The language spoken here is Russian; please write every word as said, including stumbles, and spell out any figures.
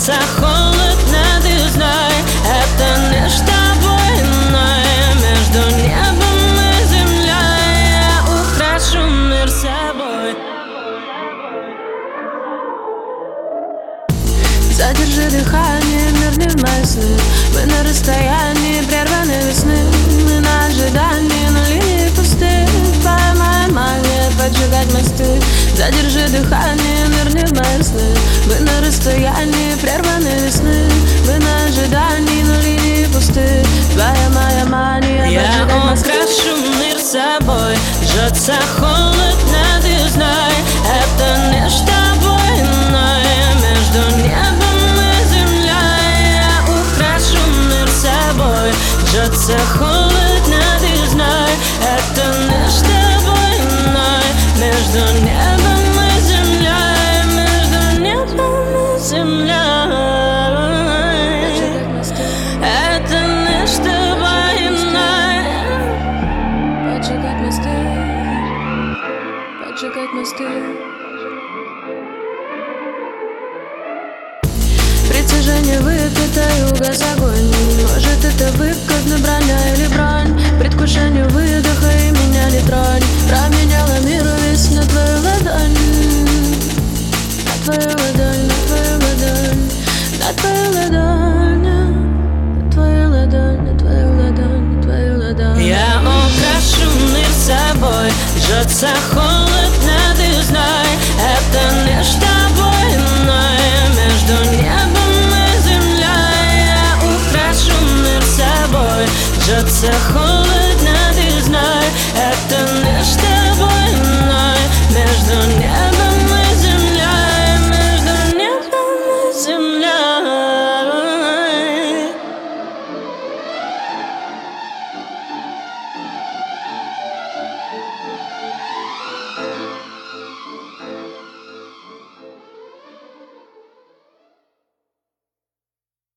Жжется холодно, ты знай, это не с тобой иное. Между небом и землей я украшу мир собой. Задержи дыхание, мир не в мои сны. Мы на расстоянии прерванной весны. Мы на ожидании, на линии пустых. Твоя моя мания поджигать мосты. Задержи дыхание, мир не в мои сны. Мы на расстоянии прерванной весны. Мы на ожидании, на линии пустых. Твоя моя мания я поджигать мосты. Я украшу мир собой. Жжется холодно, ты знай, это не с тобой иное. Между небом и землей я украшу мир собой. Жжется холодно, ты знай, это не с тобой иное. Между небом и землей, между небом и землей, это не с тобой иное. Поджигать мосты, поджигать мосты. Притяжение выпито и угас огонь. Может, это выгодно, броня или бронь. Предвкушение выдоха и меня не тронь. Променяла мир весь на твою ладонь. На твою ладонь, на твою ладонь. На твою ладонь. На твою ладонь, на твою ладонь, на твою ладонь. Я украшу мир собой. Жжется холодно, ты знай, это не с тобой иное. Между небом и землей я украшу мир собой. Жжется холодно.